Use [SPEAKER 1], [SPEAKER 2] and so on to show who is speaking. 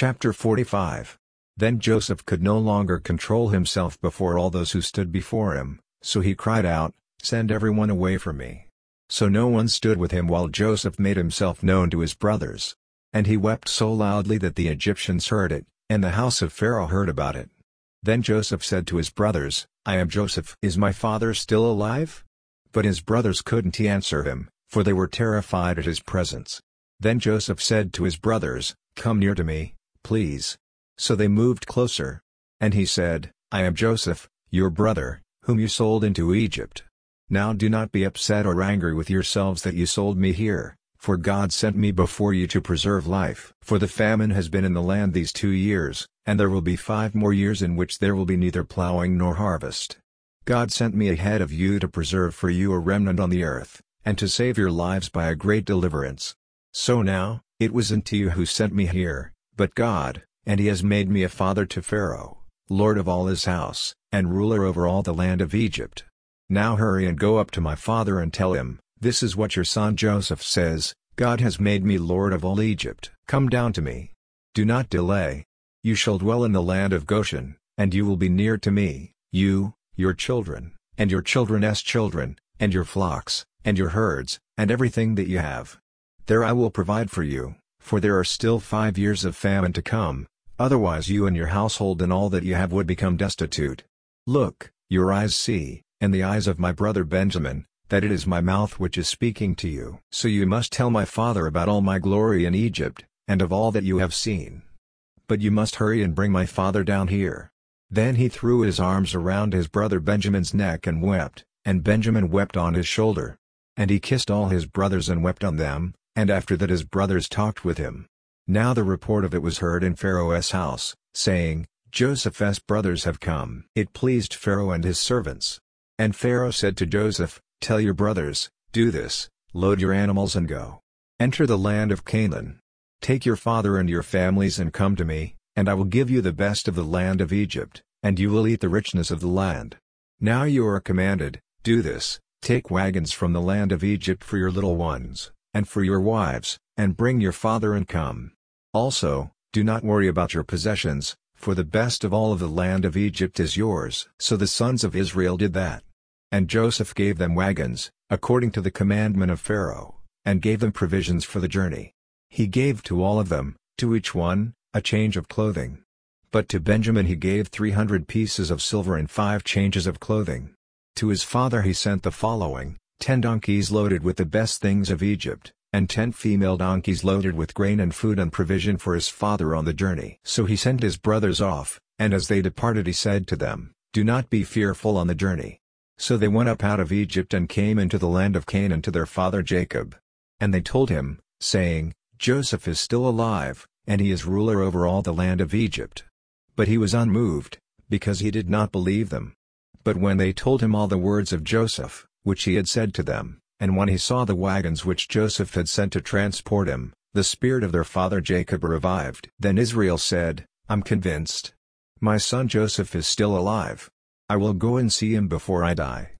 [SPEAKER 1] Chapter 45. Then Joseph could no longer control himself before all those who stood before him, so he cried out, "Send everyone away from me." So no one stood with him while Joseph made himself known to his brothers. And he wept so loudly that the Egyptians heard it, and the house of Pharaoh heard about it. Then Joseph said to his brothers, "I am Joseph. Is my father still alive?" But his brothers couldn't answer him, for they were terrified at his presence. Then Joseph said to his brothers, "Come near to me, please." So they moved closer. And he said, "I am Joseph, your brother, whom you sold into Egypt. Now do not be upset or angry with yourselves that you sold me here, for God sent me before you to preserve life. For the famine has been in the land these 2 years, and there will be 5 more years in which there will be neither plowing nor harvest. God sent me ahead of you to preserve for you a remnant on the earth, and to save your lives by a great deliverance. So now, it wasn't you who sent me here, but God, and he has made me a father to Pharaoh, lord of all his house, and ruler over all the land of Egypt. Now hurry and go up to my father and tell him, 'This is what your son Joseph says, God has made me lord of all Egypt. Come down to me. Do not delay. You shall dwell in the land of Goshen, and you will be near to me, you, your children, and your children's children, and your flocks, and your herds, and everything that you have. There I will provide for you, for there are still 5 years of famine to come, otherwise you and your household and all that you have would become destitute. Look, your eyes see, and the eyes of my brother Benjamin, that it is my mouth which is speaking to you. So you must tell my father about all my glory in Egypt, and of all that you have seen. But you must hurry and bring my father down here." Then he threw his arms around his brother Benjamin's neck and wept, and Benjamin wept on his shoulder. And he kissed all his brothers and wept on them, and after that his brothers talked with him. Now the report of it was heard in Pharaoh's house, saying, "Joseph's brothers have come." It pleased Pharaoh and his servants. And Pharaoh said to Joseph, "Tell your brothers, do this, load your animals and go. Enter the land of Canaan. Take your father and your families and come to me, and I will give you the best of the land of Egypt, and you will eat the richness of the land. Now you are commanded, do this, take wagons from the land of Egypt for your little ones, and for your wives, and bring your father and come. Also, do not worry about your possessions, for the best of all of the land of Egypt is yours." So the sons of Israel did that. And Joseph gave them wagons, according to the commandment of Pharaoh, and gave them provisions for the journey. He gave to all of them, to each one, a change of clothing. But to Benjamin he gave 300 pieces of silver and 5 changes of clothing. To his father he sent the following: 10 donkeys loaded with the best things of Egypt, and 10 female donkeys loaded with grain and food and provision for his father on the journey. So he sent his brothers off, and as they departed he said to them, "Do not be fearful on the journey." So they went up out of Egypt and came into the land of Canaan to their father Jacob. And they told him, saying, "Joseph is still alive, and he is ruler over all the land of Egypt." But he was unmoved, because he did not believe them. But when they told him all the words of Joseph, which he had said to them, and when he saw the wagons which Joseph had sent to transport him, the spirit of their father Jacob revived. Then Israel said, "I'm convinced. My son Joseph is still alive. I will go and see him before I die."